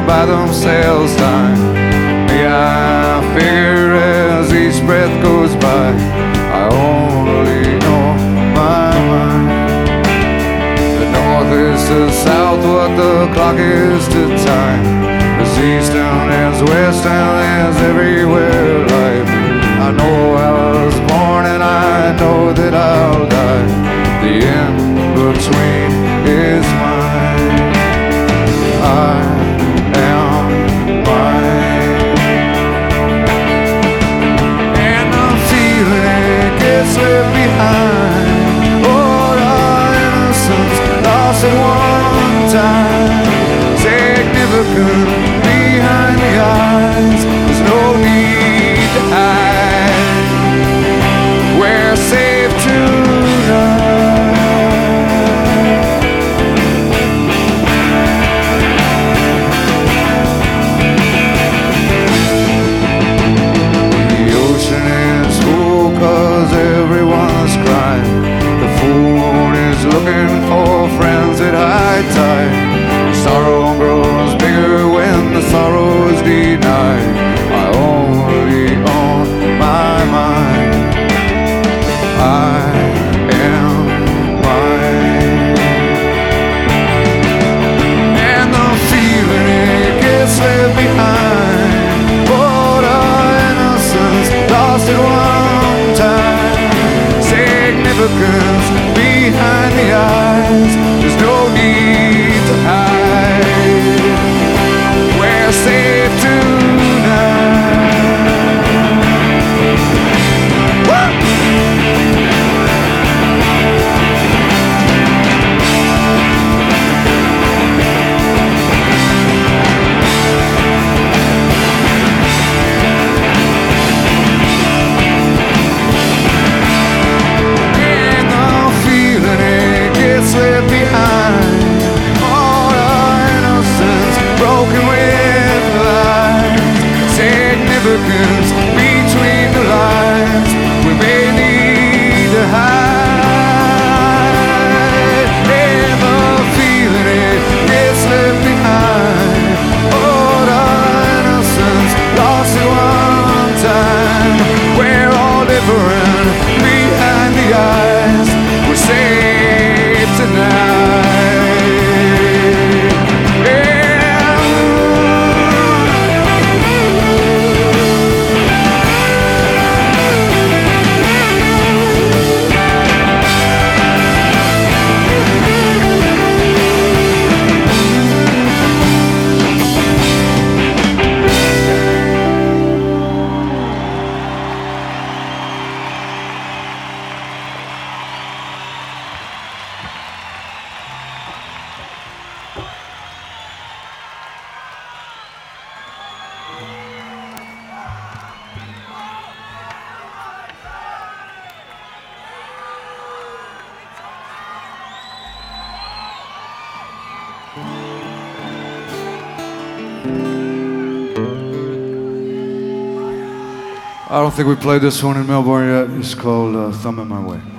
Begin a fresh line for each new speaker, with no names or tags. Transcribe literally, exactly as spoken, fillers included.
by themselves time. May I figure as each breath goes by, I only know my mind. The north is to south, what the clock is to time. As east and as west and as everywhere life. I know I was born and I know that I'll die. The in-between is mine. I am mine. And the feeling gets left behind. All our innocence lost at one time. Significant behind the eyes. There's no need to hide. We're safe tonight. The ocean is full 'cause everyone's crying. The full moon is looking for friends at high tide. Sorrow grows bigger when the sorrow is denied. I only own my mind. I am mine. And the feeling it gets left behind. All our innocence lost at one time. Significance behind the eyes. There's no need to hide. We're safe tonight. Woo! And the feeling it gets left behind. All our innocence broken with lies. Significance between the lines. We may need to hide. And the feeling it gets left behind. All our innocence lost at one time. We're all different behind the eyes. We're safe tonight. I don't think we played this one in Melbourne yet. It's called uh, Thumb in My Way.